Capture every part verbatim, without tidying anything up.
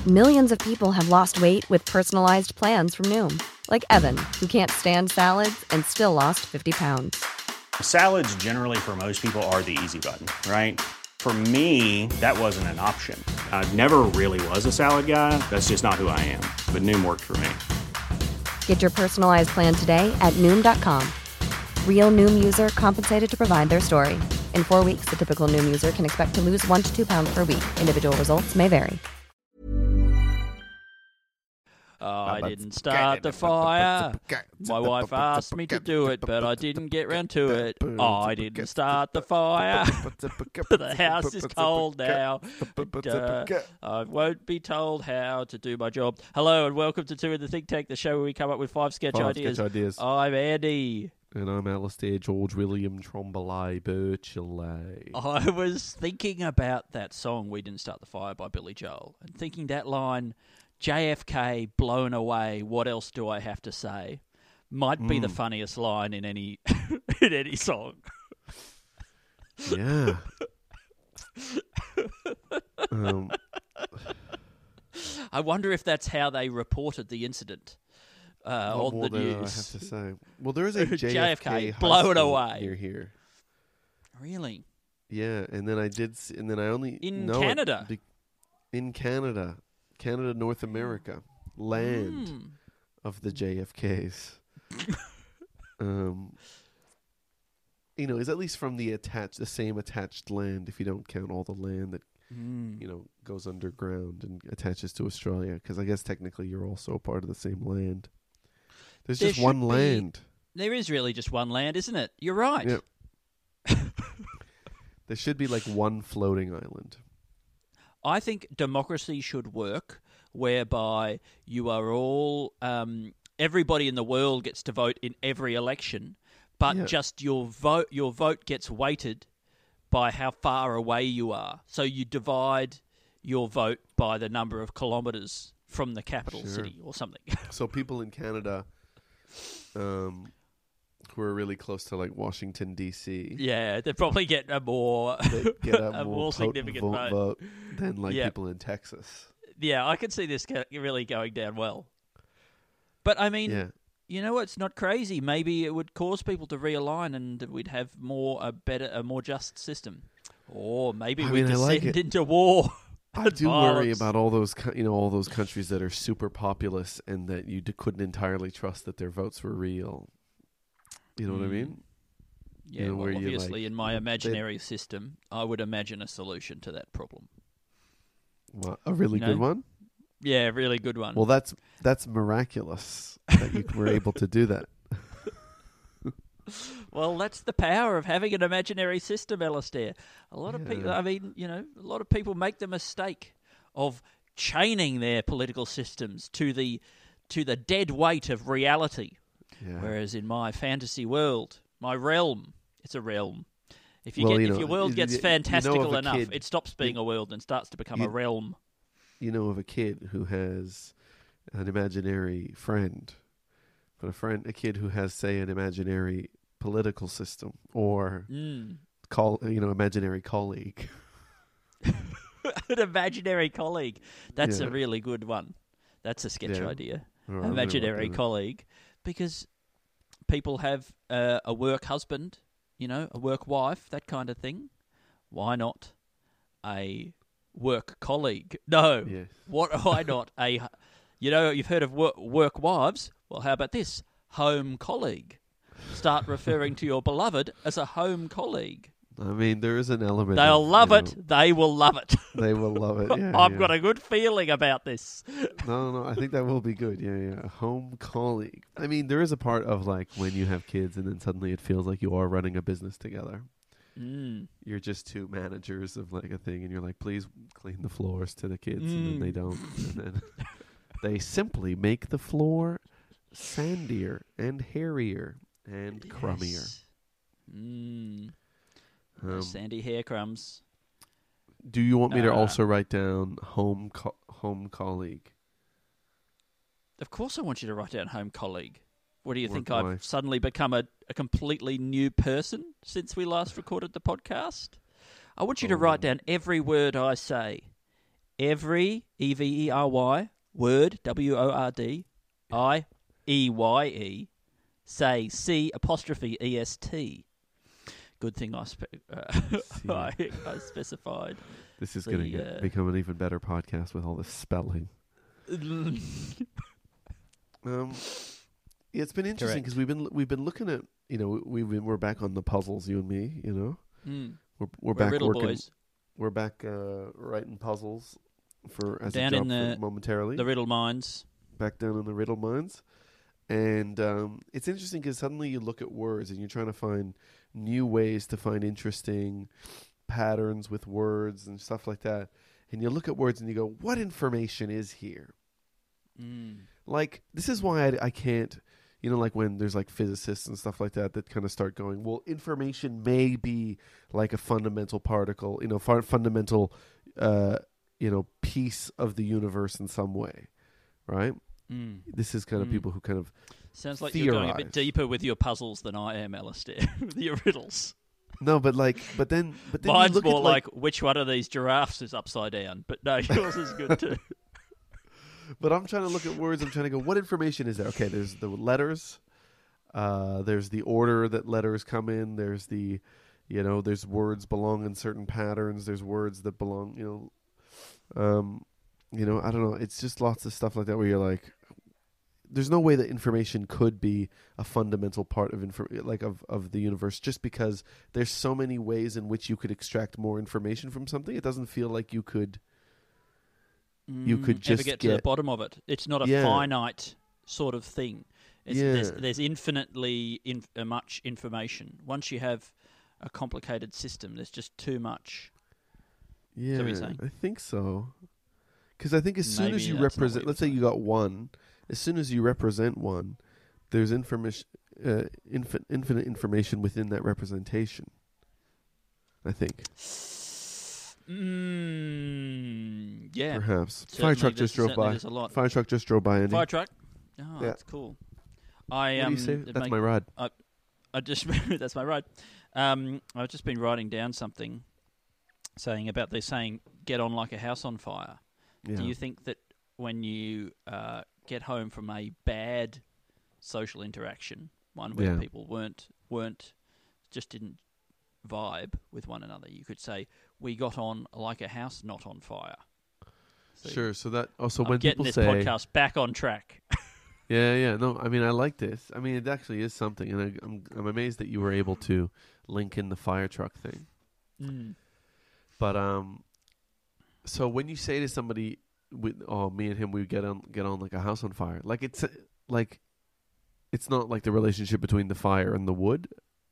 Millions of people have lost weight with personalized plans from Noom. Like Evan, who can't stand salads and still lost fifty pounds. Salads generally for most people are the easy button, right? For me, that wasn't an option. I never really was a salad guy. That's just not who I am. But Noom worked for me. Get your personalized plan today at Noom dot com. Real Noom user compensated to provide their story. In four weeks, the typical Noom user can expect to lose one to two pounds per week. Individual results may vary. Oh, I didn't start the fire. My wife asked me to do it, but I didn't get round to it. Oh, I didn't start the fire. The house is cold now. And, uh, I won't be told how to do my job. Hello and welcome to Two in the Think Tank, the show where we come up with five sketch Five ideas. sketch ideas. I'm Andy. And I'm Alistair George William Trombley Birchalley. I was thinking about that song, We Didn't Start the Fire by Billy Joel, and thinking that line, J F K blown away, what else do I have to say, might be mm. the funniest line in any in any song. Yeah. um. I wonder if that's how they reported the incident uh, on the news. I have to say. Well, there is a J F K, J F K blown away near here. Really? Yeah, and then I did, and then I only in know Canada. It, in Canada. Canada, North America, land mm. of the J F Ks. um, you know, is at least from the attached, the same attached land. If you don't count all the land that mm. you know goes underground and attaches to Australia, because I guess technically you're also a part of the same land. There's there just one be, land. There is really just one land, isn't it? You're right. Yep. There should be like one floating island. I think democracy should work whereby you are all, um, everybody in the world gets to vote in every election, but yeah. just your vote, your vote gets weighted by how far away you are. So you divide your vote by the number of kilometres from the capital sure. city or something. So people in Canada, um, who are really close to like Washington D C, yeah, they probably get a more they get a, a more, more significant vote, vote. vote than like yep. people in Texas. Yeah, I could see this really going down well. But I mean, yeah. you know, it's not crazy. Maybe it would cause people to realign, and we'd have more a better, a more just system. Or maybe I we mean, descend like into war. I do violence. worry about all those, you know, all those countries that are super populous and that you d- couldn't entirely trust that their votes were real. You know mm. what I mean? Yeah, you know, well, obviously, like, in my imaginary system, I would imagine a solution to that problem. What, a really you good know? one? Yeah, a really good one. Well, that's that's miraculous that you were able to do that. Well, that's the power of having an imaginary system, Alistair. A lot yeah. of people, I mean, you know, a lot of people make the mistake of chaining their political systems to the to the dead weight of reality. Yeah. Whereas in my fantasy world, my realm, it's a realm. If you well, get you if know, your world gets you, fantastical you know enough, kid, it stops being you, a world and starts to become you, a realm. You know of a kid who has an imaginary friend, but a friend, a kid who has, say, an imaginary political system or mm. call, you know, imaginary colleague. An imaginary colleague. That's yeah. a really good one. That's a sketch yeah. idea. Right, imaginary colleague, because people have uh, a work husband, you know, a work wife, that kind of thing. Why not a work colleague? No. Yes. What? Why not a? You know, you've heard of work, work wives. Well, how about this? Home colleague. Start referring to your beloved as a home colleague. I mean, there is an element. They'll of, love it. Know, they will love it. They will love it. Yeah, I've yeah. got a good feeling about this. No, no, I think that will be good. Yeah, yeah. A home colleague. I mean, there is a part of like when you have kids and then suddenly it feels like you are running a business together. Mm. You're just two managers of like a thing, and you're like, please clean the floors to the kids, Mm. and then they don't, and then they simply make the floor sandier and hairier and Yes. crummier. Mm. Um, Sandy hair crumbs. do you want me to Uh, also write down home co- home colleague? Of course I want you to write down home colleague. What do you Work think? I've wife. suddenly become a, a completely new person since we last recorded the podcast? I want you to Oh. write down every word I say every, E V E R Y, word, W O R D, I E Y E, say C apostrophe E S T. Good thing I, spe- uh, I, I specified. This is the, going to uh, become an even better podcast with all this spelling. um, yeah, it's been interesting because we've been we've been looking at you know we've been we're back on the puzzles, you and me, you know. Mm. We're we're, We're back riddle working. boys. We're back uh, writing puzzles for as Down a job in the- for momentarily. The riddle mines. Back down in the riddle mines. And um, it's interesting because suddenly you look at words and you're trying to find new ways to find interesting patterns with words and stuff like that. And you look at words and you go, what information is here? Mm. Like, this is why I, I can't, you know, like when there's like physicists and stuff like that that kind of start going, well, information may be like a fundamental particle, you know, far, fundamental, uh, you know, piece of the universe in some way, right? Mm. This is kind of Mm. people who kind of Sounds like theorize. you're going a bit deeper with your puzzles than I am, Alistair, with your riddles. No, but like, but then, but then Mine's you look more at like, which one of these giraffes is upside down? But no, yours is good too. But I'm trying to look at words. I'm trying to go, what information is there? Okay, there's the letters. Uh, there's the order that letters come in. There's the, you know, there's words belong in certain patterns. There's words that belong, you know, um, you know, I don't know. It's just lots of stuff like that where you're like, there's no way that information could be a fundamental part of infor- like of, of the universe just because there's so many ways in which you could extract more information from something. It doesn't feel like you could you could Mm, just ever get, get to the bottom of it. It's not a Yeah. finite sort of thing. It's, Yeah. there's, there's infinitely in, uh, much information. Once you have a complicated system, there's just too much. Yeah, what you're saying? I think so. Because I think as soon Maybe as you that's not what represent, you let's were say you got one, as soon as you represent one, there's information, uh, infin- infinite information within that representation. I think, Mm, yeah. perhaps. Certainly Fire truck there's- just drove certainly by. there's a lot. Fire truck just drove by. Andy. Fire truck? Oh, Yeah. that's cool. I, What um, do you say? it That's make- my ride. I just that's my ride. Um, I've just been writing down something saying about they're saying get on like a house on fire. Yeah. Do you think that when you uh, get home from a bad social interaction, one where Yeah. people weren't weren't just didn't vibe with one another, you could say we got on like a house not on fire. So Sure. So that also I'm when getting people this say, podcast back on track. yeah, yeah, no, I mean, I like this. I mean, it actually is something, and I, I'm I'm amazed that you were able to link in the fire truck thing. mm. But um, so when you say to somebody, we, "Oh, me and him, we get on get on like a house on fire," like it's uh, like it's not like the relationship between the fire and the wood.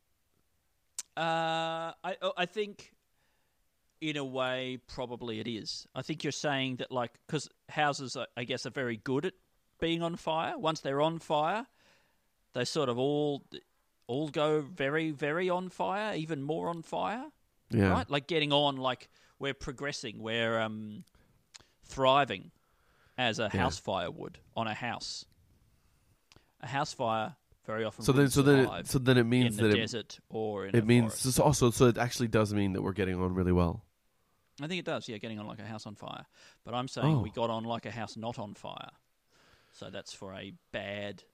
Uh, I oh, I think, in a way, probably it is. I think you're saying that, like, because houses, are, I guess, are very good at being on fire. Once they're on fire, they sort of all all go very, very on fire, even more on fire. Yeah, Right? Like getting on, like we're progressing, we're um, thriving as a Yeah. house fire would on a house. A house fire very often So then, wouldn't so then, survive it, so then it in means the that it, desert or in it a means forest. so also so it actually does mean that we're getting on really well. I think it does, yeah, getting on like a house on fire. But I'm saying Oh. we got on like a house not on fire. So that's for a bad...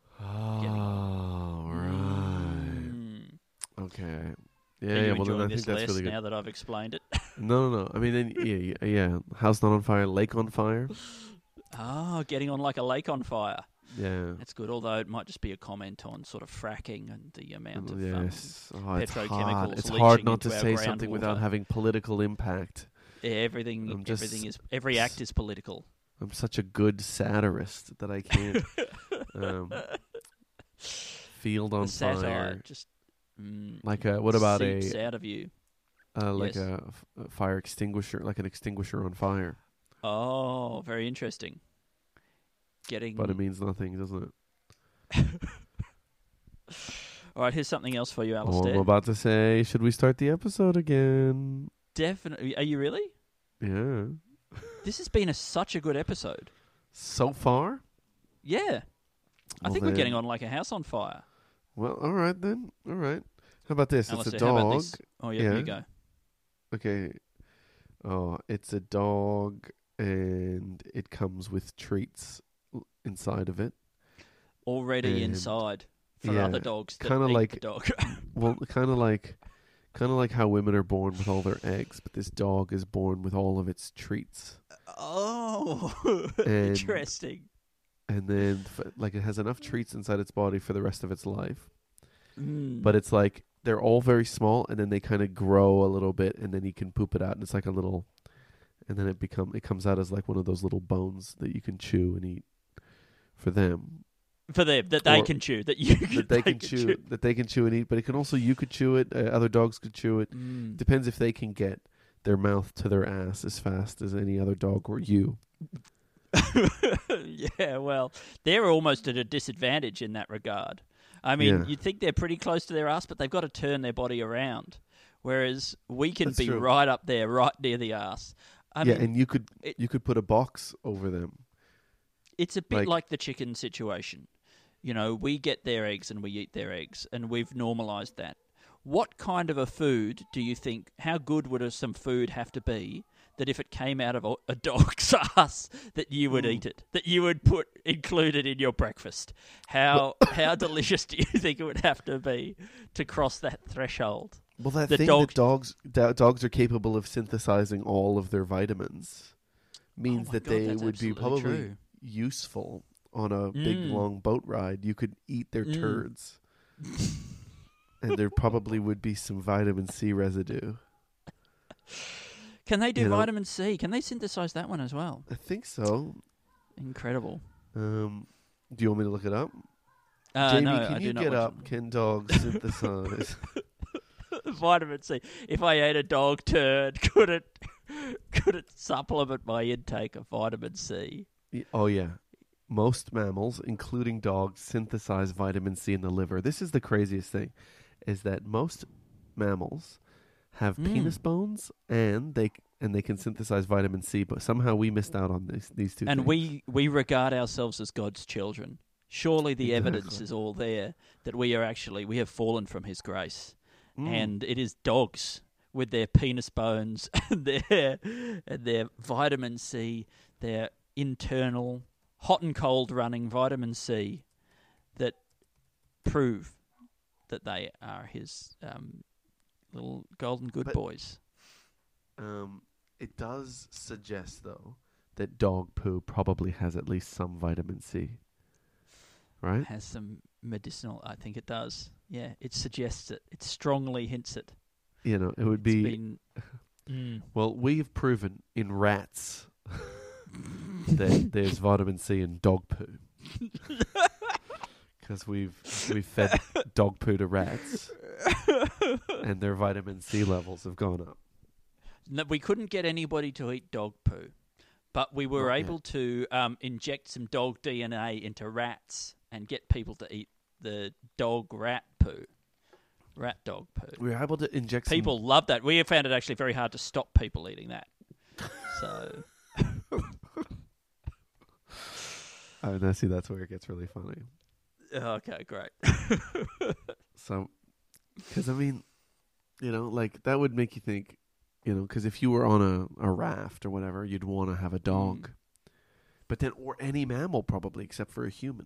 Oh, right. Mm. Okay. Are Yeah, you yeah. Well, then enjoying I this think that's less really good. now that I've explained it? No, no, no. I mean, then, yeah, yeah, yeah. House not on fire, lake on fire. Oh, getting on like a lake on fire. Yeah. That's good, although it might just be a comment on sort of fracking and the amount of... Yes. Um, oh, it's hard. petrochemicals It's leaching hard not to into our say something groundwater. without having political impact. yeah, everything, I'm just everything is... Every act is political. I'm such a good satirist that I can't um, field on the satire fire. just... Mm, Like a what about seeps a out of you. uh, like Yes. a, f- a fire extinguisher, like an extinguisher on fire? Oh, very interesting. Getting... But it means nothing, doesn't it? All right, here's something else for you, Oh, Alistair. I'm about to say, should we start the episode again? Definitely. Are you really? Yeah. This has been a, such a good episode. So far? Yeah. I Well think we're getting then- on like a house on fire. Well, all right then. All right. How about this? Alistair, it's a how about dog. this? Oh, yeah, Yeah. here you go. Okay. Oh, it's a dog and it comes with treats inside of it. Already and, inside for yeah, other dogs that kinda eat like, the dog. Well, kind of like, kind of like how women are born with all their eggs, but this dog is born with all of its treats. Oh, And- interesting. And then, f- like, it has enough treats inside its body for the rest of its life. Mm. But it's like they're all very small, and then they kind of grow a little bit, and then you can poop it out, and it's like a little, and then it become it comes out as like one of those little bones that you can chew and eat for them. For them, that they Or can chew, that you that they, can, chew, that they can chew and eat, but it can also you could chew it. Uh, other dogs could chew it. Mm. Depends if they can get their mouth to their ass as fast as any other dog or you. Yeah, well, they're almost at a disadvantage in that regard. I mean, Yeah. you'd think they're pretty close to their ass, but they've got to turn their body around. Whereas we can That's be true. right up there, right near the ass. I yeah, mean, and you could it- you could put a box over them. it's a bit like- like the chicken situation. You know, we get their eggs and we eat their eggs, and we've normalised that. What kind of a food do you think, how good would a, some food have to be that if it came out of a, a dog's ass, that you would Mm. eat it, that you would put included in your breakfast? How how delicious do you think it would have to be to cross that threshold? Well, that The thing dog- that dogs do- dogs are capable of synthesizing all of their vitamins means Oh my that God, they that's would be absolutely probably true. useful on a big Mm. long boat ride. You could eat their Mm. turds, and there probably would be some vitamin C residue. Can they do You know- vitamin C? Can they synthesize that one as well? I think so. Incredible. Um, do you want me to look it up? Uh, Jamie, no, can I you do not get watch up? Can dogs synthesize? vitamin C. If I ate a dog turd, could it could it supplement my intake of vitamin C? Y- Oh, yeah. Most mammals, including dogs, synthesize vitamin C in the liver. This is the craziest thing, is that most mammals have Mm. penis bones and they and they can synthesize vitamin C, but somehow we missed out on these these two And things. we we regard ourselves as God's children. Surely the evidence Exactly. is all there that we are actually we have fallen from His grace, Mm. and it is dogs with their penis bones and their and their vitamin C, their internal hot and cold running vitamin C, that prove that they are His um, little golden good But- boys. Um, it does suggest, though, that dog poo probably has at least some vitamin C. Right? Has some medicinal. I think it does. Yeah, it suggests it. It strongly hints it. You know, it would It's be... been. Mm. Well, we've proven in rats that there's vitamin C in dog poo. Because we've we've fed dog poo to rats, and their vitamin C levels have gone up. No, we couldn't get anybody to eat dog poo, but we were Not yet. able to um, inject some dog D N A into rats and get people to eat the dog rat poo, rat dog poo. We were able to inject some- People love that. We have found it actually very hard to stop people eating that. So Oh, now see, that's where it gets really funny. okay, great. So, because I mean, you know, like that would make you think, you know, because if you were on a, a raft or whatever, you'd want to have a dog. Mm. But then, or any mammal probably, except for a human.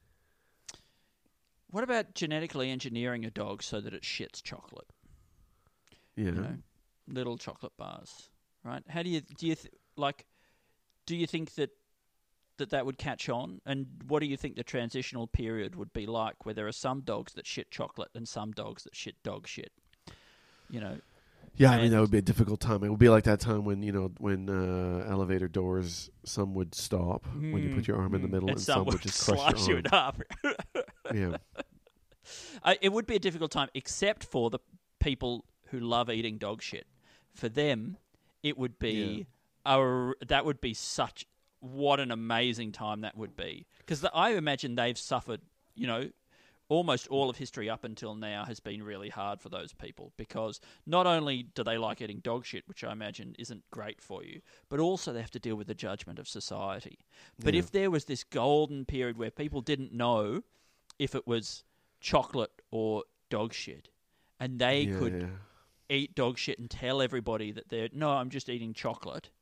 What about genetically engineering a dog so that it shits chocolate? You know? You know, little chocolate bars, right? How do you do you th- like? Do you think that that that would catch on? And what do you think the transitional period would be like, where there are some dogs that shit chocolate and some dogs that shit dog shit? You know, Yeah, I mean, And- that would be a difficult time. It would be like that time when, you know, when uh, elevator doors, some would stop when you put your arm in the Mm, middle, and, some would just crush slice your you arm. in half. Yeah. I, it would be a difficult time, except for the people who love eating dog shit. For them, it would be a, that would be such what an amazing time that would be. Because I imagine they've suffered, you know, almost all of history up until now has been really hard for those people, because not only do they like eating dog shit, which I imagine isn't great for you, but also they have to deal with the judgment of society. But Yeah. if there was this golden period where people didn't know if it was chocolate or dog shit, and they yeah, could yeah. eat dog shit and tell everybody that they're, no, I'm just eating chocolate,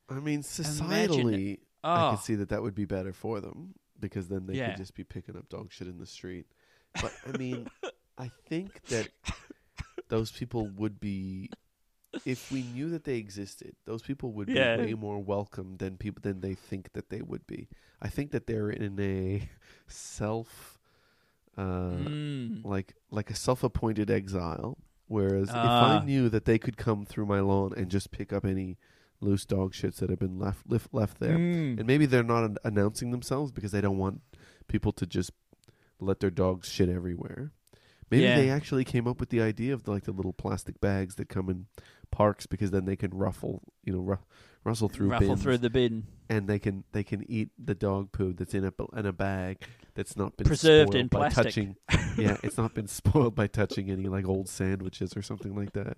I mean, societally, oh. I can see that that would be better for them because then they yeah. could just be picking up dog shit in the street. But I mean, I think that those people would be, if we knew that they existed, those people would yeah. be way more welcome than people than they think that they would be. I think that they're in a self, uh, mm. like like a self-appointed exile. Whereas uh. if I knew that they could come through my lawn and just pick up any loose dog shits that have been left left, left there, mm. and maybe they're not an- announcing themselves because they don't want people to just let their dogs shit everywhere. Maybe yeah. they actually came up with the idea of the, like the little plastic bags that come in parks because then they can ruffle, you know, ru- rustle through ruffle bins, through the bin, and they can they can eat the dog poo that's in a in a bag that's not been preserved spoiled in by plastic. touching. Yeah, it's not been spoiled by touching any like old sandwiches or something like that.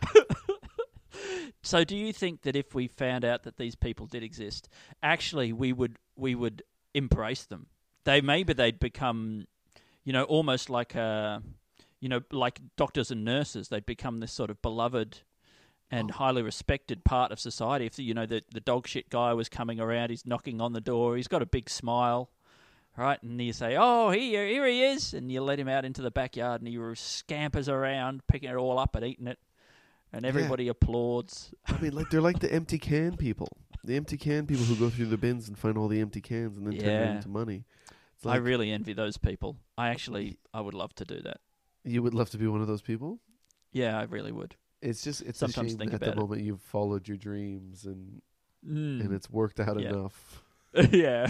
So, do you think that if we found out that these people did exist, actually we would we would embrace them? They maybe they'd become, you know, almost like a, you know, like doctors and nurses. They'd become this sort of beloved and highly respected part of society. If you know the the dog shit guy was coming around, he's knocking on the door, he's got a big smile, right? And you say, "Oh, here here he is," and you let him out into the backyard, and he scampers around, picking it all up and eating it. And everybody yeah. applauds. I mean, like they're like the empty can people. The empty can people who go through the bins and find all the empty cans and then yeah. turn them into money. It's like, I really envy those people. I actually, I would love to do that. You would love to be one of those people? Yeah, I really would. It's just, it's Sometimes a shame think that at about the it. moment you've followed your dreams and Mm. and it's worked out yeah. enough. yeah.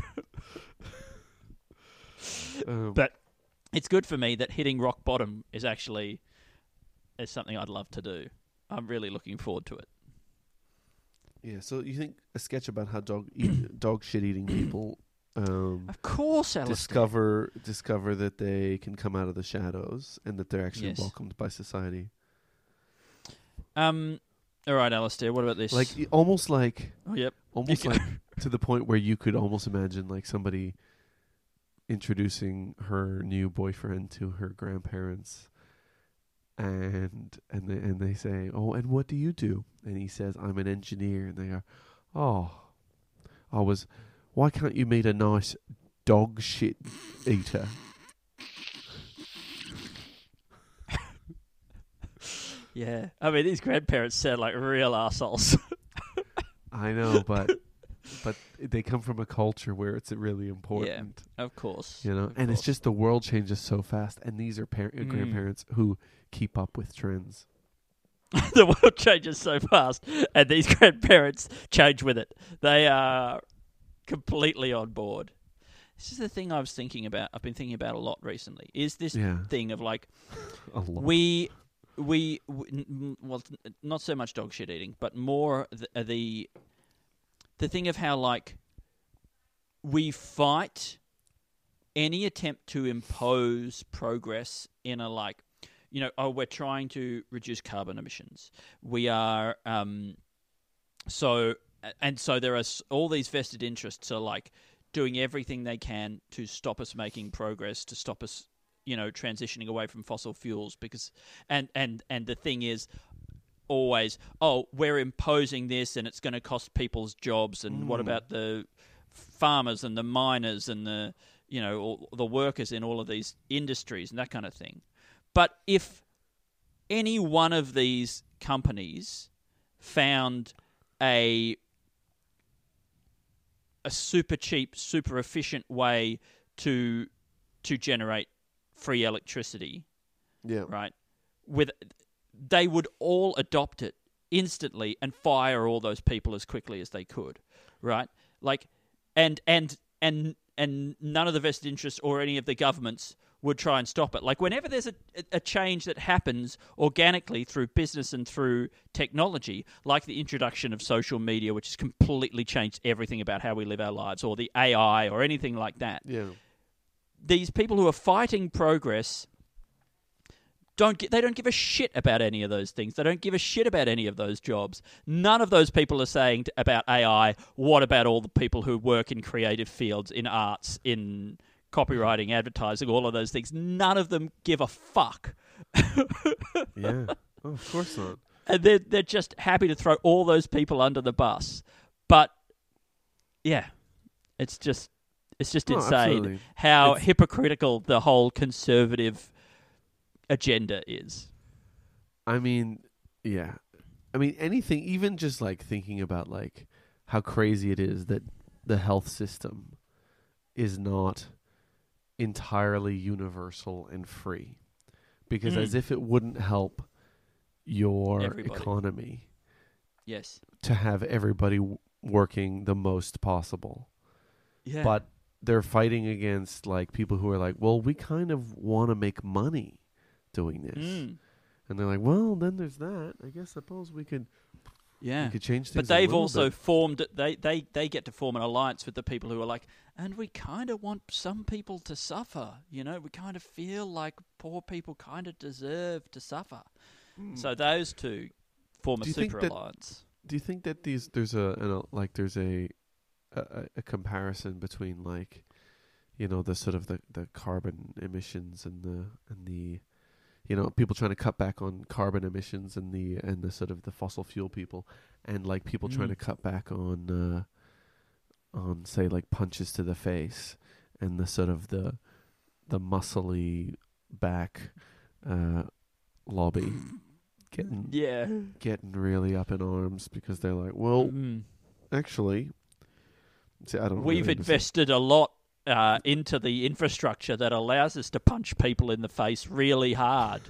um, But it's good for me that hitting rock bottom is actually is something I'd love to do. I'm really looking forward to it. Yeah, so you think a sketch about how dog eat, dog shit eating people um, Of course, Alistair. discover discover that they can come out of the shadows and that they're actually Yes. welcomed by society. Um. All right, Alistair. What about this? Like y- almost like oh, yep. almost You like can- to the point where you could almost imagine like somebody introducing her new boyfriend to her grandparents. And and they and they say, "Oh, and what do you do?" And he says, "I'm an engineer." And they go, "Oh, I was. Why can't you meet a nice dog shit eater?" Yeah. I mean, these grandparents sound like real assholes. I know, but but they come from a culture where it's really important. Yeah, of course. You know, of and course. it's just the world changes so fast, and these are par- Mm. grandparents who keep up with trends. The world changes so fast, and these grandparents change with it. They are completely on board. This is the thing I was thinking about. I've been thinking about a lot recently. Is this Yeah. thing of like A lot. we we, we n- n- well, n- not so much dog shit eating, but more the uh, the, the thing of how like we fight any attempt to impose progress in a like. You know, oh, we're trying to reduce carbon emissions. We are, um, so, and so there are s- all these vested interests are like doing everything they can to stop us making progress, to stop us, you know, transitioning away from fossil fuels. Because, and and and the thing is, always, oh, we're imposing this, and it's going to cost people's jobs. And Mm. what about the farmers and the miners and the, you know, all, the workers in all of these industries and that kind of thing. But if any one of these companies found a a super cheap, super efficient way to to generate free electricity, Yeah. right? With they would all adopt it instantly and fire all those people as quickly as they could, right? Like, and and and and none of the vested interests or any of the governments would try and stop it. Like whenever there's a, a change that happens organically through business and through technology, like the introduction of social media, which has completely changed everything about how we live our lives, or the A I or anything like that, Yeah. these people who are fighting progress don't gi- they don't give a shit about any of those things. They don't give a shit about any of those jobs. None of those people are saying t- about A I, what about all the people who work in creative fields, in arts, in copywriting, advertising, all of those things. None of them give a fuck. Yeah. Oh, of course not. And they're, they're just happy to throw all those people under the bus. but yeah, it's just it's just Oh, insane absolutely. how It's- hypocritical the whole conservative agenda is. I mean, yeah. I mean, anything, even just like thinking about like how crazy it is that the health system is not entirely universal and free. Because Mm. as if it wouldn't help your Everybody. economy Yes. to have everybody w- working the most possible. Yeah. But they're fighting against like people who are like, well, we kind of want to make money doing this. Mm. And they're like, well, then there's that. I guess suppose we could Yeah. we could change But things a they've little also bit. formed, they, they, they get to form an alliance with the people who are like, and we kind of want some people to suffer. You know, we kind of feel like poor people kind of deserve to suffer. So those two form a Do you think super that- alliance. Do you think that these there's a, an, a like there's a, a a comparison between like, you know, the sort of the, the carbon emissions and the and the, you know, people trying to cut back on carbon emissions and the and the sort of the fossil fuel people, and like people trying Mm. to cut back on uh, on say like punches to the face and the sort of the the muscly back uh, lobby getting Yeah. getting really up in arms because they're like, well, Mm. actually, see, I don't know. We've really understand. invested a lot uh, into the infrastructure that allows us to punch people in the face really hard.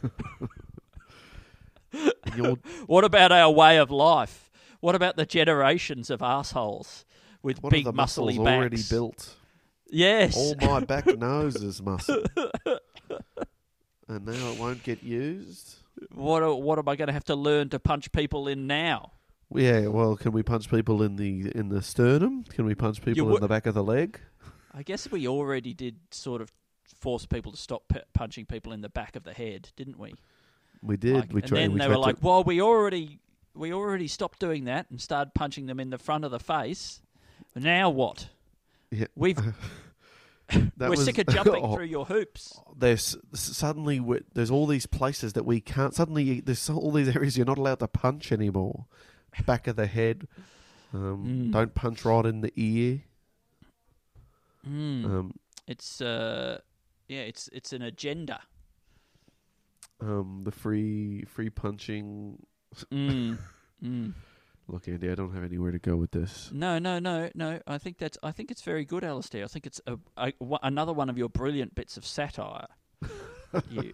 And you're- What about our way of life? What about the generations of assholes with What big are the muscles muscly backs? already built? Yes. All my back nose is muscle, and now it won't get used. What a- what am I going to have to learn to punch people in now? Yeah, well, can we punch people in the in the sternum? Can we punch people would- in the back of the leg? I guess we already did sort of force people to stop p- punching people in the back of the head, didn't we? We did. Like, we and tried. then we they tried were to, like, "Well, we already we already stopped doing that and started punching them in the front of the face. Now what? yeah, We've that we're was- sick of jumping oh, through your hoops." There's suddenly we- there's all these places that we can't. Suddenly there's so- all these areas you're not allowed to punch anymore. Back of the head. Um, Mm. Don't punch right in the ear. Mm. Um, It's uh, yeah, it's it's an agenda. um, the free free punching. Mm. Mm. Look, Andy, I don't have anywhere to go with this. No, no, no, no. I think that's. I think it's very good, Alistair. I think it's a, a, wa- another one of your brilliant bits of satire. you.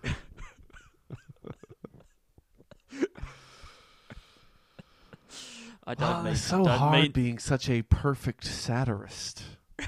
I don't Ah, mean. it's so don't hard mean, being such a perfect satirist.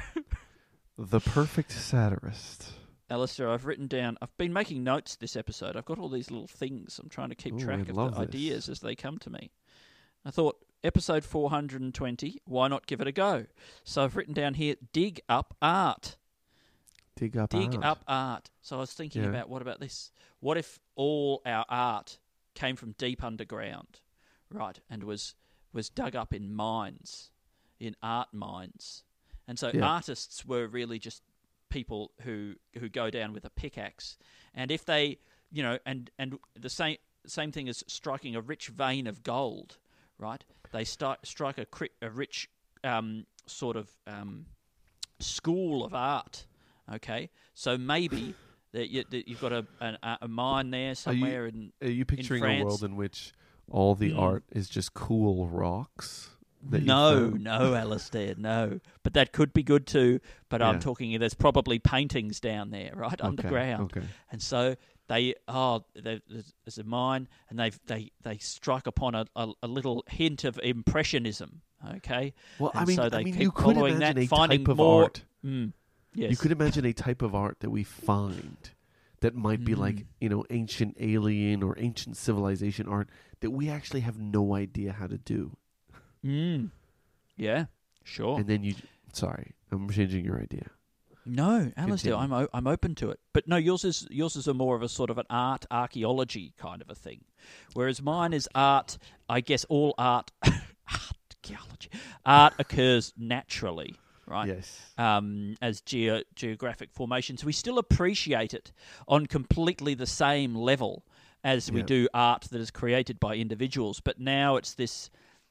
The perfect satirist. Alistair, I've written down. I've been making notes this episode. I've got all these little things. I'm trying to keep Ooh, track I of love the this. ideas as they come to me. I thought episode four hundred twenty. Why not give it a go? So I've written down here: dig up art. Dig up Dig art. up art. So I was thinking Yeah. about what about this? What if all our art came from deep underground, right, and was was dug up in mines, in art mines, and so Yeah. artists were really just people who who go down with a pickaxe, and if they, you know, and and the same same thing as striking a rich vein of gold, right? They start strike a, cri- a rich um, sort of um, school of art. Okay, so maybe that, you, that you've got a, a a mine there somewhere, and Are you picturing a France. world in which all the Mm. art is just cool rocks? that you no, found? no, Alistair, no. But that could be good too. But I'm Yeah. talking. There's probably paintings down there, right, Okay, underground, Okay. and so they oh, they, there's there's a mine, and they they they strike upon a, a, a little hint of impressionism. Okay, Well, I And mean, so I they mean, keep you could following imagine that, a finding type of more- art. mm, yes, You could imagine a type of art that we find that might be like, Mm. you know, ancient alien or ancient civilization art that we actually have no idea how to do. Mm. Yeah, sure. And then you, sorry, I'm changing your idea. No, Alistair, Continue. I'm o- I'm open to it. But no, yours is yours is a more of a sort of an art archaeology kind of a thing, whereas mine is art. I guess all art archaeology art occurs naturally, right? Yes. Um, as geo- geographic formations, we still appreciate it on completely the same level as we Yeah. do art that is created by individuals. But now it's this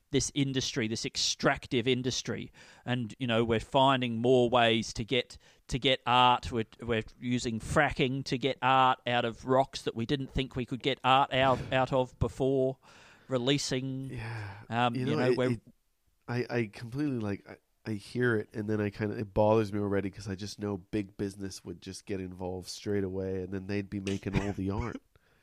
this industry, this extractive industry, and you know we're finding more ways to get to get art. We're we're using fracking to get art out of rocks that we didn't think we could get art out out of before. Releasing, yeah, um, you know, you know it, we're, it, I I completely like I, I hear it, and then I kind of it bothers me already because I just know big business would just get involved straight away, and then they'd be making all the art.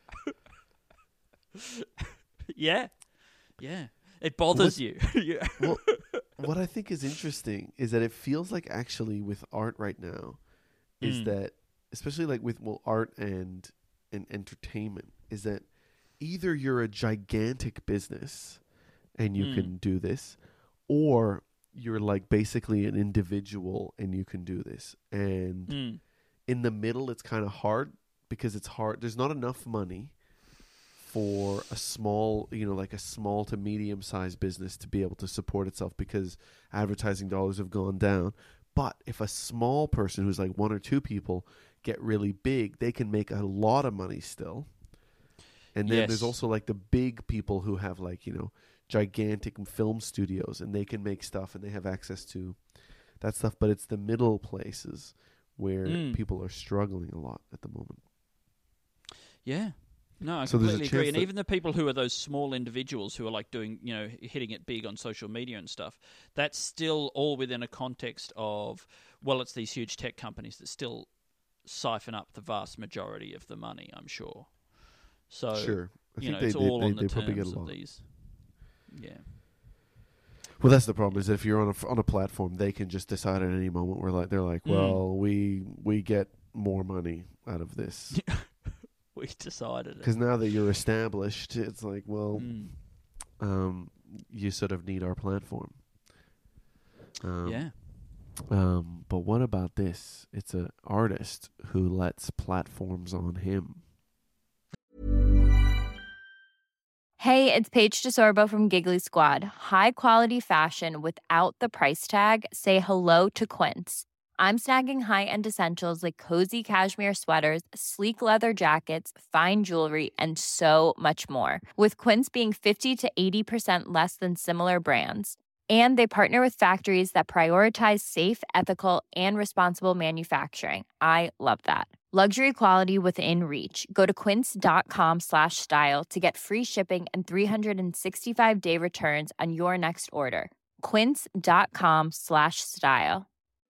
yeah, yeah. It bothers you. yeah. Well, what I think is interesting is that it feels like actually with art right now is Mm. that, especially like with well art and and entertainment, is that either you're a gigantic business and you Mm. can do this, or you're like basically an individual and you can do this. And Mm. in the middle, it's kind of hard because it's hard. There's not enough money for a small, you know, like a small to medium sized business to be able to support itself because advertising dollars have gone down. But if a small person who's like one or two people get really big, they can make a lot of money still. And then Yes. there's also like the big people who have like, you know, gigantic film studios and they can make stuff and they have access to that stuff. But it's the middle places where Mm. people are struggling a lot at the moment. Yeah. No, I So there's a completely chance agree. And that- even the people who are those small individuals who are like doing, you know, hitting it big on social media and stuff, that's still all within a context of, well, it's these huge tech companies that still siphon up the vast majority of the money, I'm sure. So, Sure. I you think know, they, it's they, all they, on the they probably get a terms of lot. these. Yeah. Well, that's the problem. Is that if you're on a on a platform, they can just decide at any moment. Where like they're like, Mm. well, we we get more money out of this We decided it. because now that you're established, it's like, well, Mm. um, you sort of need our platform. Um, Yeah. Um, but what about this? It's an artist who lets platforms on him. Hey, it's Paige DeSorbo from Giggly Squad. High quality fashion without the price tag. Say hello to Quince. I'm snagging high-end essentials like cozy cashmere sweaters, sleek leather jackets, fine jewelry, and so much more. With Quince being fifty to eighty percent less than similar brands. And they partner with factories that prioritize safe, ethical, and responsible manufacturing. I love that. Luxury quality within reach. Go to quince.com slash style to get free shipping and three sixty-five day returns on your next order. Quince.com slash style.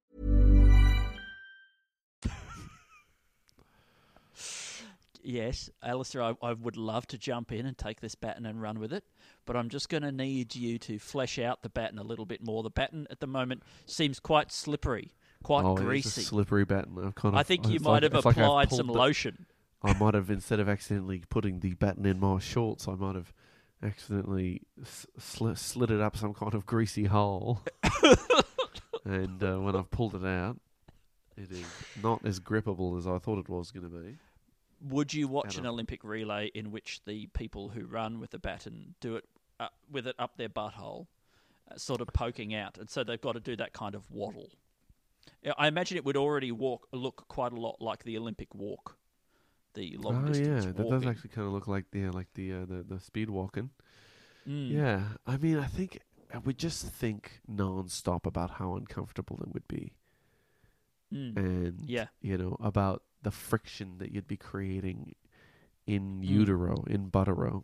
Yes, Alistair, I, I would love to jump in and take this baton and run with it, but I'm just going to need you to flesh out the baton a little bit more. The baton at the moment seems quite slippery, quite oh, greasy. It's a slippery baton. I've kind of, I think you it's might like- have it's like I've applied pulled some the- lotion. I might have, instead of accidentally putting the baton in my shorts, I might have accidentally s- sli- slid it up some kind of greasy hole. And uh, when I've pulled it out, it is not as grippable as I thought it was going to be. Would you watch And an I- Olympic relay in which the people who run with the baton do it uh, with it up their butthole, uh, sort of poking out, and so they've got to do that kind of waddle? Yeah, I imagine it would already walk look quite a lot like the Olympic walk, the long oh yeah, distance that does walking. actually kind of look like the like the uh, the, the speed walking. Mm. Yeah, I mean, I think I would just think non-stop about how uncomfortable it would be, Mm. and Yeah. you know, about the friction that you'd be creating in Mm. utero, in buttero,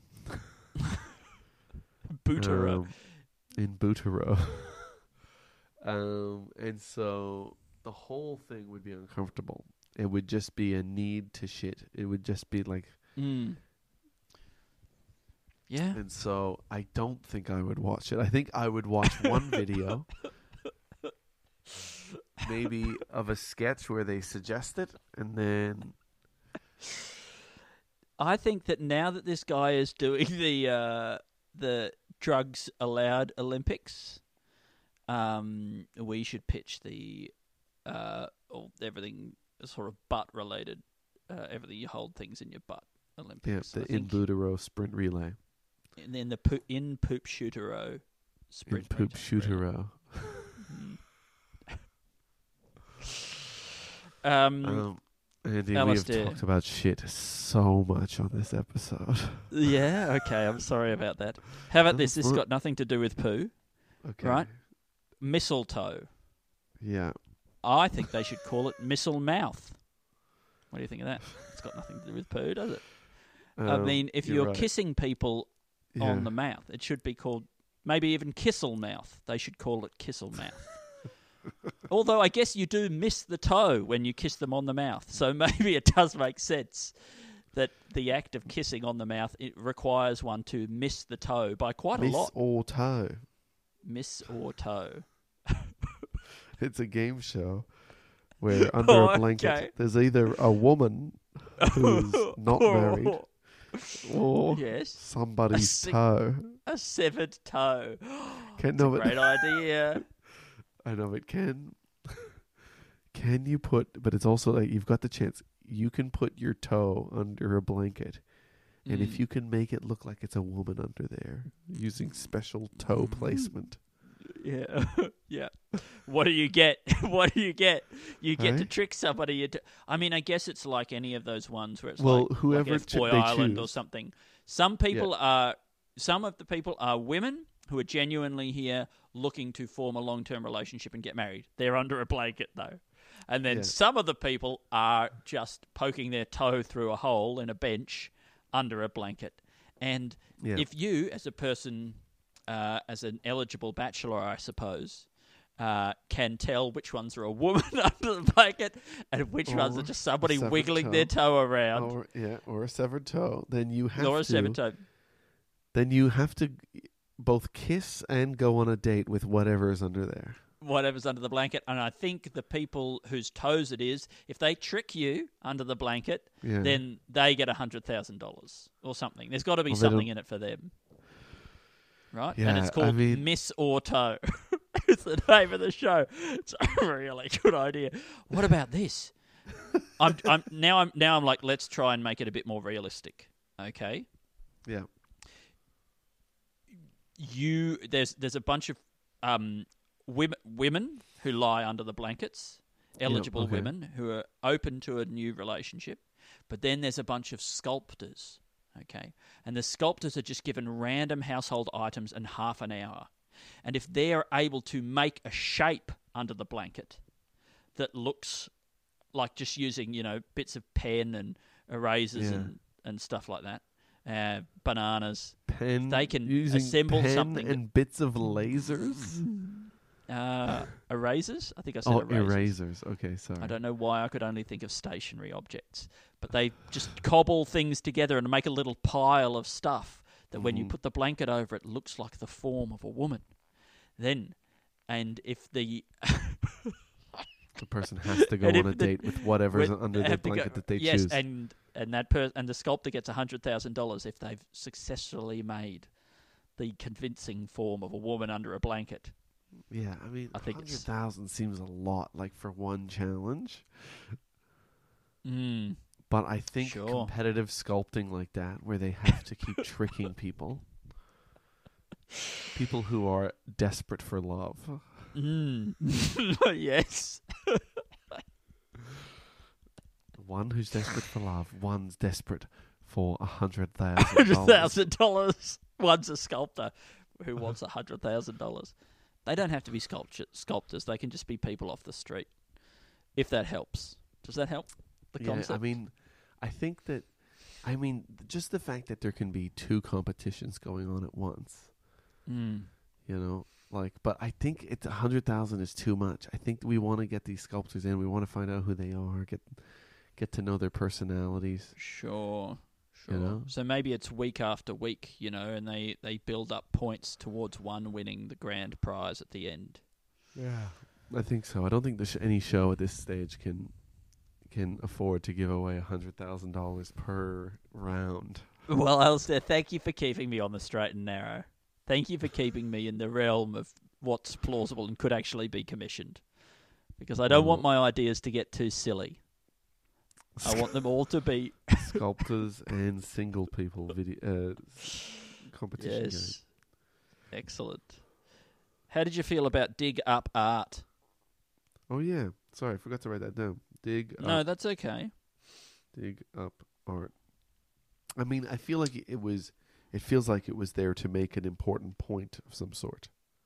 Bootero. um, in butero. um, and so the whole thing would be uncomfortable. It would just be a need to shit. It would just be like, Mm. Yeah. and so I don't think I would watch it. I think I would watch one video, maybe of a sketch where they suggest it, and then I think that now that this guy is doing the uh, the drugs allowed Olympics, um, we should pitch the uh, all, everything sort of butt related, uh, everything you hold things in your butt yeah, Olympics. the I in think. butero sprint relay, And then the po- in poop shootero in sprint. poop relay. shootero. Mm. um, Um, Andy, Alistair. we have talked about shit so much on this episode. Yeah, okay, I'm sorry about that. How about this? This has What? got nothing to do with poo, Okay. right? Mistletoe. Yeah. I think they should call it missile mouth. What do you think of that? It's got nothing to do with poo, does it? I Um, mean, if you're you're right. kissing people Yeah. on the mouth, it should be called maybe even kissel mouth. They should call it kissel mouth. Although I guess you do miss the toe when you kiss them on the mouth, so maybe it does make sense that the act of kissing on the mouth it requires one to miss the toe by quite Miss a lot. or toe. Miss or toe. It's a game show where under Oh, a blanket okay. there's either a woman who's not married or Yes, somebody's A sig- toe. a severed toe. Can It's a no, but great idea. I know it can. Can you put? But it's also like you've got the chance. You can put your toe under a blanket, and Mm. if you can make it look like it's a woman under there using special toe placement. Yeah, yeah. What do you get? What do you get? You get to Hey? trick somebody into. I mean, I guess it's like any of those ones where it's Well, like, whoever like ch- F-Boy they Island or choose. something. Some people are. Some of the people are women who are genuinely here looking to form a long-term relationship and get married. They're under a blanket though. And then Yeah. some of the people are just poking their toe through a hole in a bench under a blanket. And Yeah. if you, as a person, uh, as an eligible bachelor, I suppose, uh, can tell which ones are a woman under the blanket and which ones Or are just somebody a severed wiggling their toe around. Or yeah, or a severed toe. Then you have Or a to. severed toe. Then you have to both kiss and go on a date with whatever is under there. Whatever's under the blanket. And I think the people whose toes it is, if they trick you under the blanket, Yeah. then they get one hundred thousand dollars or something. There's got to be Well, they something don't- in it for them. Right? Yeah, and it's I called mean- Miss Auto. It's the name of the show. It's a really good idea. What about this? I'm, I'm now I'm now I'm like, let's try and make it a bit more realistic. Okay? Yeah. You there's there's a bunch of um women women who lie under the blankets, eligible okay. women who are open to a new relationship, but then there's a bunch of sculptors, okay? And the sculptors are just given random household items and half an hour. And if they're able to make a shape under the blanket that looks like just using, you know, bits of pen and erasers Yeah. and, and stuff like that, uh, bananas, Pen. They can using assemble pen something that- and bits of lasers. uh, erasers. I think I said Oh, erasers. erasers. Okay, sorry. I don't know why I could only think of stationary objects, but they just cobble things together and make a little pile of stuff that when you Mhm. put the blanket over it, looks like the form of a woman. Then, and if the The person has to go And on if a the- date with whatever's when- under have their to go- blanket that they yes, choose. and and that per- and the sculptor gets a hundred thousand dollars if they've successfully made the convincing form of a woman under a blanket. Yeah, I mean, I think hundred it's- thousand seems a lot, like for one challenge. Mm. But I think Sure. competitive sculpting like that, where they have to keep tricking people, people who are desperate for love. Mm. Yes. One who's desperate for love, one's desperate for a hundred thousand Hundred dollars. thousand dollars. One's a sculptor who wants a hundred thousand dollars. They don't have to be sculpture, sculptors. They can just be people off the street. If that helps, does that help? The Yeah, concept. I mean, I think that, I mean, just the fact that there can be two competitions going on at once, Mm. you know, like, but I think it's a hundred thousand is too much. I think we want to get these sculptors in. We want to find out who they are, get get to know their personalities. Sure. Sure. You know? So maybe it's week after week, you know, and they, they build up points towards one winning the grand prize at the end. Yeah, I think so. I don't think there's any show at this stage can can afford to give away a hundred thousand dollars per round. Well, Alistair, thank you for keeping me on the straight and narrow. Thank you for keeping me in the realm of what's plausible and could actually be commissioned. Because I don't want my ideas to get too silly. I want them all to be... Sculptors and single people video uh, s- competition. game. Yes. Excellent. How did you feel about Dig Up Art? Oh yeah. Sorry, I forgot to write that down. Dig. No, up. that's okay. Dig up art. I mean, I feel like it was. It feels like it was there to make an important point of some sort.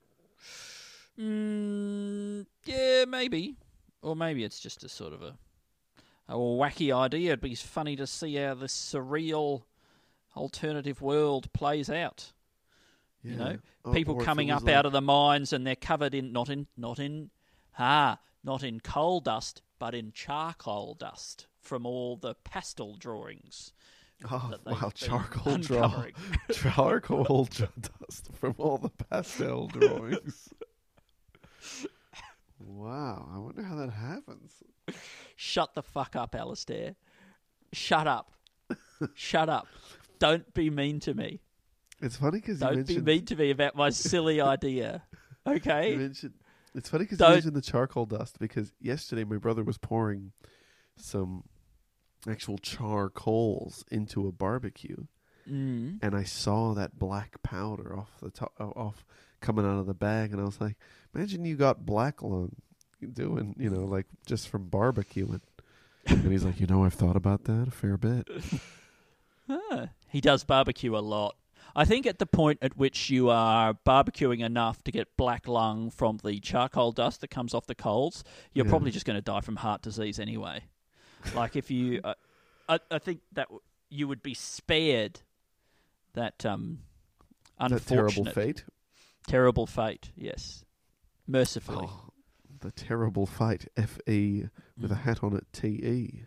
Mm, yeah, maybe. Or maybe it's just a sort of a, a wacky idea. It'd be funny to see how this surreal alternative world plays out. Yeah. You know, oh, people coming up like... out of the mines and they're covered in not in not in ah not in coal dust, but in charcoal dust from all the pastel drawings. Oh, wow, charcoal draw, charcoal dust from all the pastel drawings. Wow, I wonder how that happens. Shut the fuck up, Alistair. Shut up. Shut up. Don't be mean to me. It's funny because you mentioned... Don't be mean to me about my silly idea, okay? You mentioned... It's funny because you mentioned the charcoal dust, because yesterday my brother was pouring some... actual charcoals into a barbecue, mm. and I saw that black powder off the top, off coming out of the bag, and I was like, "Imagine you got black lung doing, you know, like just from barbecuing." And he's like, "You know, I've thought about that a fair bit." ah, he does barbecue a lot. I think at the point at which you are barbecuing enough to get black lung from the charcoal dust that comes off the coals, you're yeah. probably just going to die from heart disease anyway. Like if you, uh, I, I think that w- you would be spared that um, unfortunate, that terrible fate. Terrible fate, yes, mercifully. Oh, the terrible fate. F E with mm. a hat on it. T E.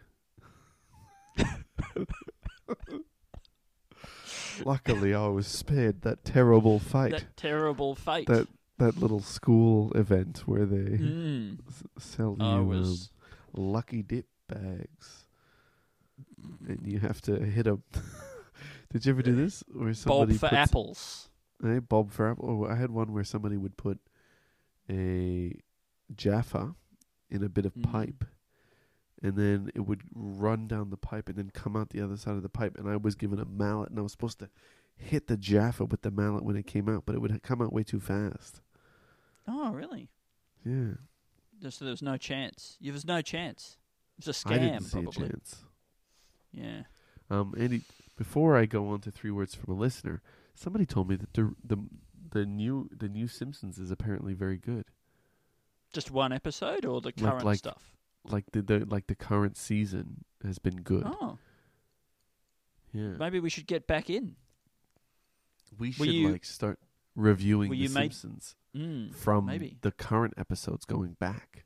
Luckily, I was spared that terrible fate. That terrible fate. That that little school event where they mm. s- sell you I was um, lucky dip bags, and you have to hit them. Did you ever do this? Where somebody Bob for puts, apples. Eh, Bob for apples. Oh, I had one where somebody would put a Jaffa in a bit of mm. pipe, and then it would run down the pipe and then come out the other side of the pipe. And I was given a mallet, and I was supposed to hit the Jaffa with the mallet when it came out, but it would come out way too fast. Oh, really? Yeah. So there was no chance. There was no chance. It was a scam, I didn't see probably. a chance. Yeah. Um, Andy, before I go on to three words from a listener, somebody told me that the the the new the new Simpsons is apparently very good. Just one episode, or the current like, like, stuff? Like the, the like the current season has been good. Oh. Yeah. Maybe we should get back in. We should you, like start reviewing The Simpsons mm, from maybe. the current episodes going back.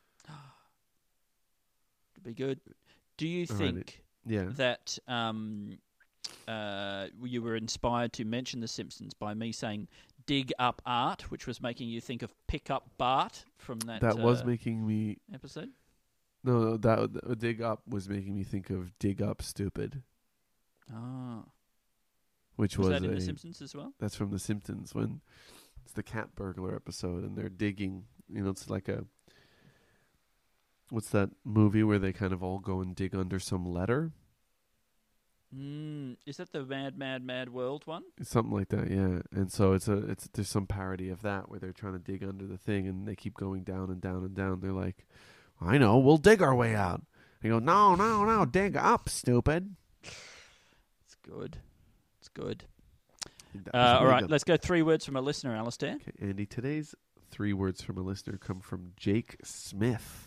Be good. Do you think yeah. that um, uh, you were inspired to mention The Simpsons by me saying "dig up art," which was making you think of "pick up Bart" from that? That uh, was making me episode. No, no, that uh, "dig up" was making me think of "dig up stupid." Ah, which was, was that in a, The Simpsons as well? That's from The Simpsons when it's the cat burglar episode and they're digging. You know, it's like a. What's that movie where they kind of all go and dig under some letter? Mm, is that the Mad, Mad, Mad World one? It's something like that, yeah. And so it's a it's there's some parody of that where they're trying to dig under the thing and they keep going down and down and down. They're like, I know, we'll dig our way out. They go, no, no, no, dig up, stupid. It's good. It's good. Uh, really all right, good. Let's go three words from a listener, Alistair. Okay, Andy, today's three words from a listener come from Jake Smith.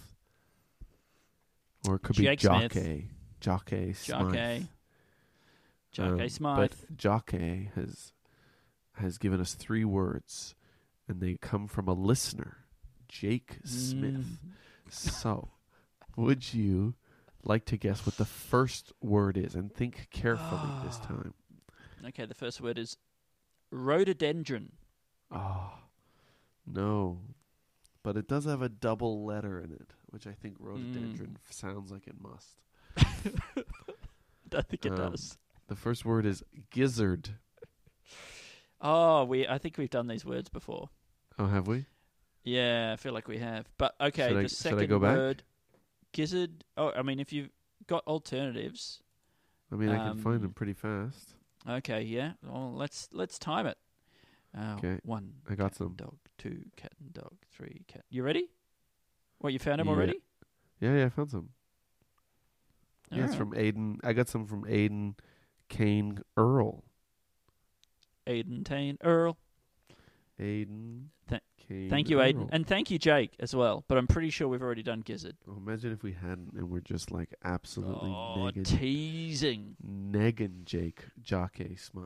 Or it could Jake be Jockey. Smith. Jockey Smith. Jockey. Jockey um, Smith. But Jockey has has given us three words, and they come from a listener, Jake Smith. Mm. So, would you like to guess what the first word is? And think carefully this time. Okay, the first word is rhododendron. Oh, no. But it does have a double letter in it, which I think rhododendron mm. sounds like it must. I don't think it um, does. The first word is gizzard. Oh, we. I think we've done these words before. Oh, have we? Yeah, I feel like we have. But okay, should the I, second go word, back? gizzard. Oh, I mean, if you've got alternatives. I mean, um, I can find them pretty fast. Okay, yeah. Well, let's let's time it. Uh, okay, one. I got cat some. And dog. Two cat and dog. Three cat. You ready? What, you found them yeah. already? Yeah, yeah, I found some. Yeah, it's from Aiden. I got some from Aiden Kane Earl. Aiden Kane Earl. Aiden Th- Kane Thank you, Earl. Aiden. And thank you, Jake, as well. But I'm pretty sure we've already done Gizzard. Oh, imagine if we hadn't and we're just like absolutely Oh, negging, teasing. negging Jake Jockey Smythe.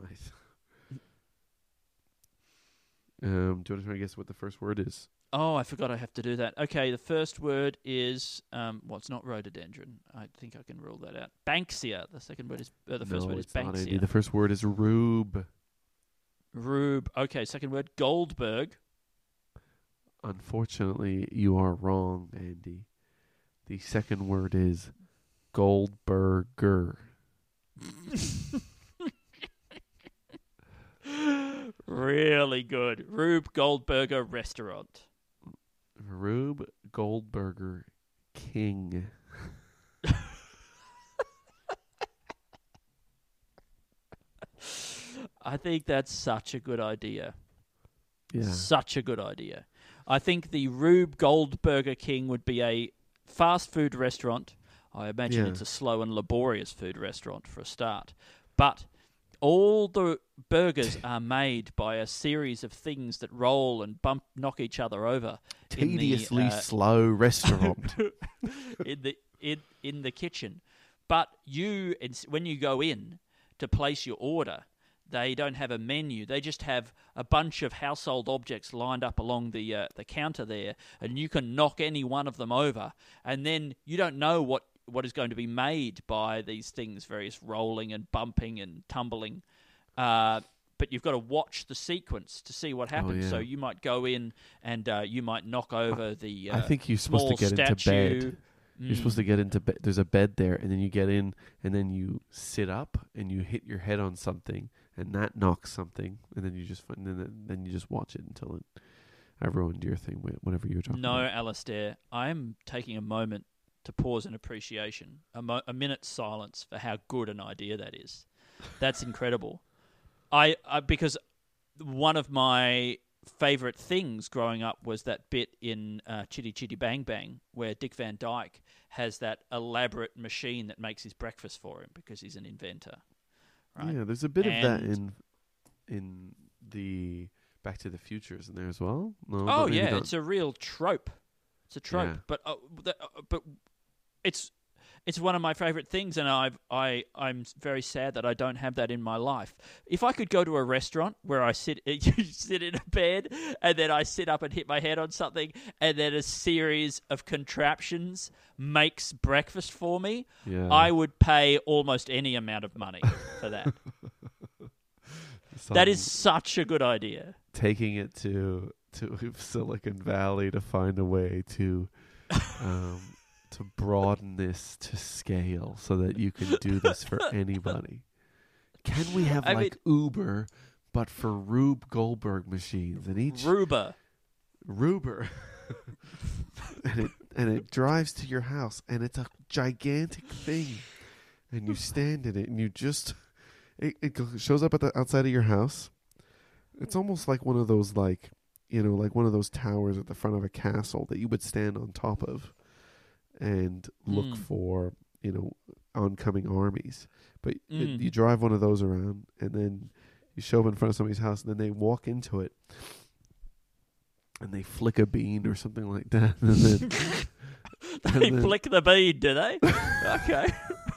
um, do you want to try and guess what the first word is? Oh, I forgot I have to do that. Okay, the first word is, um, well, it's not rhododendron. I think I can rule that out. Banksia. The second word is, uh, the first no, word is it's not, Andy. Banksia. The first word is rube. Rube. Okay, second word, Goldberg. Unfortunately, you are wrong, Andy. The second word is Goldberger. Really good. Rube Goldberger Restaurant. Rube Goldberger King. I think that's such a good idea. Yeah. Such a good idea. I think the Rube Goldberger King would be a fast food restaurant. I imagine Yeah. it's a slow and laborious food restaurant for a start. But all the burgers are made by a series of things that roll and bump, knock each other over. Tediously in the, uh, slow restaurant. in the in in the kitchen. But you, it's, when you go in to place your order, they don't have a menu. They just have a bunch of household objects lined up along the uh, the counter there, and you can knock any one of them over, and then you don't know what, what is going to be made by these things, various rolling and bumping and tumbling. Uh, but you've got to watch the sequence to see what happens. yeah. So you might go in and uh, you might knock over the uh, I think you're supposed to small get into statue. bed. Mm. You're supposed to get into bed. There's a bed there, and then you get in, and then you sit up, and you hit your head on something, and that knocks something, and then you just and then then you just watch it until it. Everyone do your thing, whatever you're talking No, about. Alistair, I am taking a moment to pause in appreciation, a, mo- a minute's silence for how good an idea that is. That's incredible. I, I because one of my favourite things growing up was that bit in uh, Chitty Chitty Bang Bang where Dick Van Dyke has that elaborate machine that makes his breakfast for him because he's an inventor. Right? Yeah, there's a bit And- of that in in the Back to the Future, isn't there as well? No, Oh but maybe yeah, not. it's a real trope. It's a trope, Yeah. but uh, the, uh, but it's it's one of my favorite things, and I've I I'm very sad that I don't have that in my life. If I could go to a restaurant where I sit you sit in a bed and then I sit up and hit my head on something, and then a series of contraptions makes breakfast for me, Yeah. I would pay almost any amount of money for that. That is Some- such a good idea. taking it to to Silicon Valley to find a way to um, to broaden this to scale so that you can do this for anybody. Can we have I like Uber, but for Rube Goldberg machines, and each Ruber. Ruber, and it and it drives to your house, and it's a gigantic thing, and you stand in it, and you just it, it go- shows up at the outside of your house. It's almost like one of those, like, you know, like one of those towers at the front of a castle that you would stand on top of and look Mm. for, you know, oncoming armies. But it, Mm. you drive one of those around, and then you show up in front of somebody's house, and then they walk into it, and they flick a bean or something like that. And then, They and then- flick the bead, do they? Okay.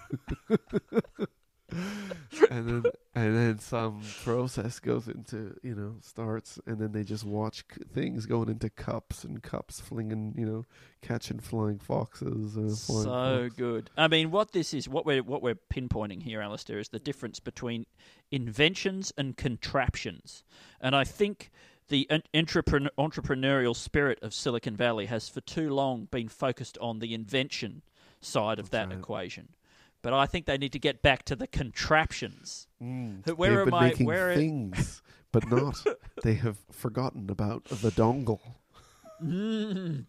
and then and then some process goes into, you know, starts, and then they just watch c- things going into cups and cups flinging, you know, catching flying foxes. Uh, flying So fox. good. I mean, what this is, what we're what we're pinpointing here, Alistair, is the difference between inventions and contraptions. And I think the en- entrepreneur, entrepreneurial spirit of Silicon Valley has for too long been focused on the invention side of That's that right. equation. But I think they need to get back to the contraptions. Mm. Where They've am been I- making where- things, but not. They have forgotten about the dongle. Mm.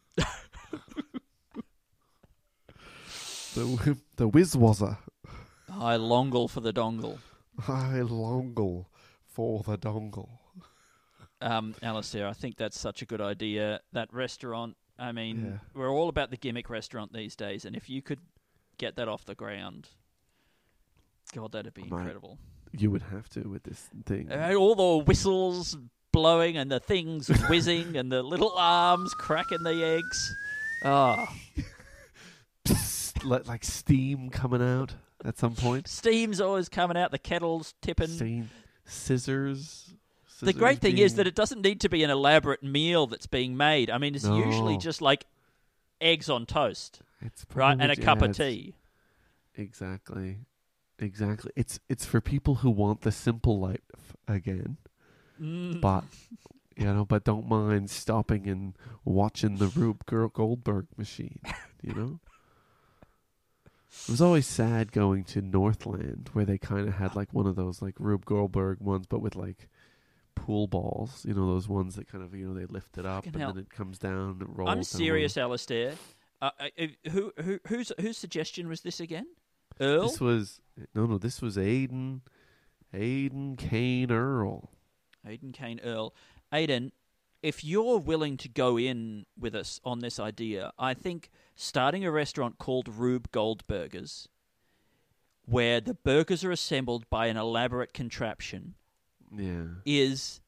The wi- the Wizwazzer. I longle for the dongle. I longle for the dongle. Um, Alistair, I think that's such a good idea. That restaurant, I mean, Yeah. we're all about the gimmick restaurant these days, and if you could get that off the ground. God, that'd be Might. incredible. You would have to with this thing. Uh, all the whistles blowing and the things whizzing and the little arms cracking the eggs. Oh. Psst, let, like steam coming out at some point. Steam's always coming out, the kettle's tipping. Steam. Scissors. The Scissors great thing being... is that it doesn't need to be an elaborate meal that's being made. I mean, it's No. usually just like eggs on toast, It's right, and a pretty cup much- of tea. Exactly. Exactly. It's it's for people who want the simple life again, Mm. but you know, but don't mind stopping and watching the Rube Gir- Goldberg machine. You know, it was always sad going to Northland where they kind of had like one of those like Rube Goldberg ones, but with like pool balls. You know, those ones that kind of you know they lift it up Fucking and hell. then it comes down. And it rolls. I'm down. serious, Alistair. Uh, uh, uh, who who whose whose suggestion was this again? Earl. This was no, no. This was Aiden, Aiden Kane Earl. Aiden Kane Earl. Aiden, if you're willing to go in with us on this idea, I think starting a restaurant called Rube Goldburgers, where the burgers are assembled by an elaborate contraption, Yeah. is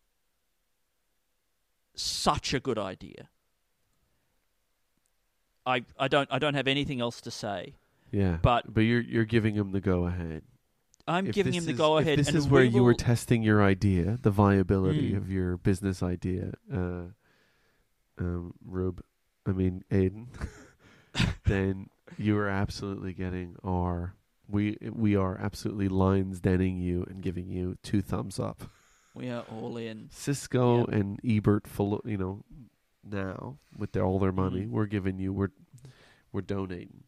such a good idea. I I don't I don't have anything else to say. Yeah, But- but you're you're giving him the go ahead. I'm If giving this him the is- go if ahead. This and is we where you were will- testing your idea, the viability Mm. of your business idea, uh, um, Rube. I mean Aiden. Then you are absolutely getting our. We we are absolutely lines denning you and giving you two thumbs up. we are all in. Cisco Yep. and Ebert, full, you know, now with their, all their money, Mhm. we're giving you. We're we're donating.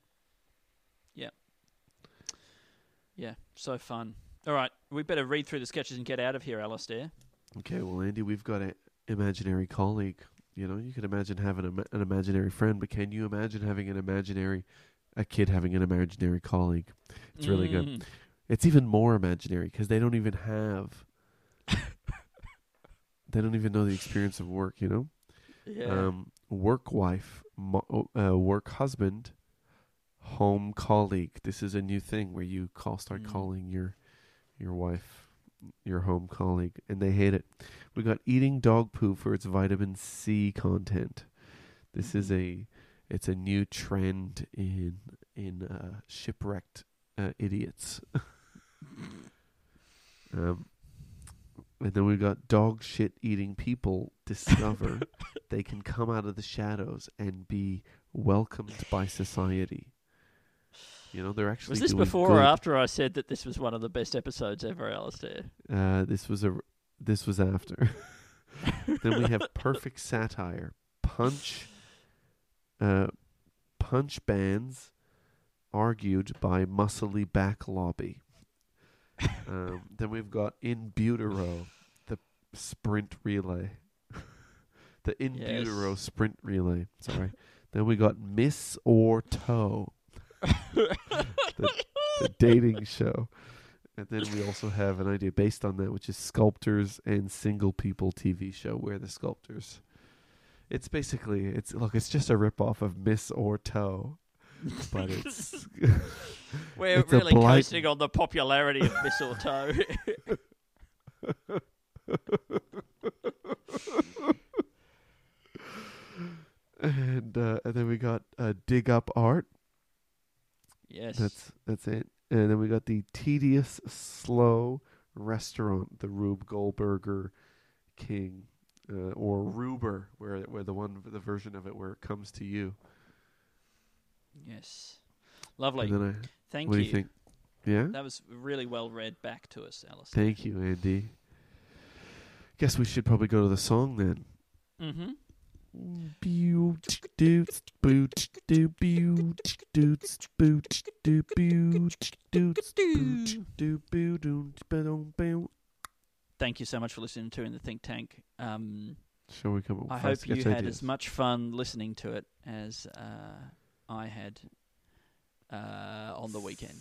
Yeah, so fun. All right, we better read through the sketches and get out of here, Alistair. Okay, well, Andy, we've got an imaginary colleague. You know, you could imagine having a, ma- an imaginary friend, but can you imagine having an imaginary, a kid having an imaginary colleague? It's really good. Mm. It's even more imaginary because they don't even have, they don't even know the experience of work, you know? Yeah. Um, work wife, mo- uh, work husband, home colleague. This is a new thing where you call start Mm. calling your your wife your home colleague, and they hate it. We got eating dog poo for its vitamin C content. This is a it's a new trend in in uh, shipwrecked uh, idiots. um, and then we got dog shit eating people discover they can come out of the shadows and be welcomed by society. You know, they're actually Was this doing before good. or after I said that this was one of the best episodes ever, Alistair? Uh, this was a this was after. Then we have perfect satire, punch, uh, punch bands, argued by muscly back lobby. Um, then we've got in butero, the sprint relay, the in Yes. butero sprint relay. Sorry. Then we got Miss or Toe, the, the dating show. And then we also have an idea based on that, which is Sculptors and Single People T V show, where the sculptors. It's basically it's look, it's just a ripoff of Miss or Toe, but it's We're It's a really blight- coasting on the popularity of Mistletoe. and uh, and then we got uh, Dig Up Art. Yes. That's that's it. And then we got the Tedious Slow Restaurant, the Rube Goldberger King, uh, or Ruber, where where the one the version of it where it comes to you. Yes. Lovely. And then I, Thank what you. do you think? Yeah. That was really well read back to us, Alistair. Thank you, Andy. Guess we should probably go to the song then. Mm-hmm. Boot doots boot do boot doots boot do boot doots boot do boot boot boot. Thank you so much for listening to In the Think Tank. Um, Shall we come up with I five hope you sketch had ideas? as much fun listening to it as uh, I had uh, on the weekend.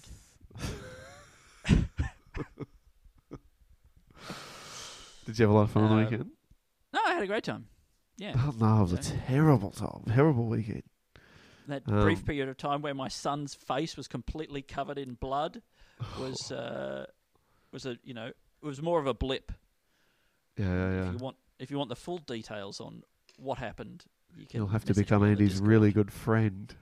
Did you have a lot of fun on the Um, weekend? No, I had a great time. Yeah. Oh no, it was a so- terrible time, terrible weekend. That Um, brief period of time where my son's face was completely covered in blood was uh, was a you know it was more of a blip. Yeah, yeah, yeah. If you want if you want the full details on what happened, you can. You'll have to message become me on the Andy's Discord. really good friend.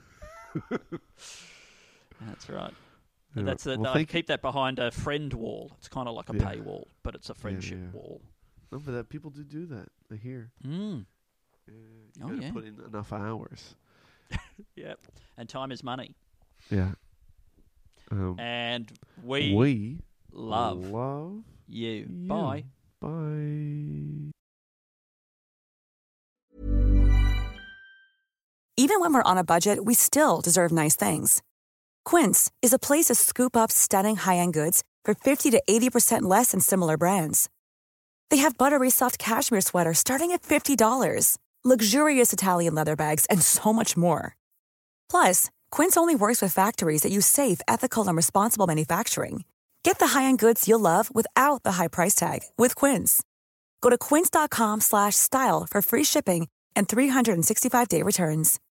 That's right. Yeah. And that's it. Well, I thank keep that behind a friend wall. It's kind of like a Yeah. paywall, but it's a friendship yeah. wall. No, but that people do do that. I hear. Mm. Yeah, you Oh, gotta yeah. put in enough hours. Yep. And time is money. Yeah. Um, And we, we love love you. you. Bye. Bye. Even when we're on a budget, we still deserve nice things. Quince is a place to scoop up stunning high-end goods for fifty to eighty percent less than similar brands. They have buttery soft cashmere sweaters starting at fifty dollars, luxurious Italian leather bags, and so much more. Plus, Quince only works with factories that use safe, ethical, and responsible manufacturing. Get the high-end goods you'll love without the high price tag with Quince. Go to quince.com slash style for free shipping and three sixty-five day returns.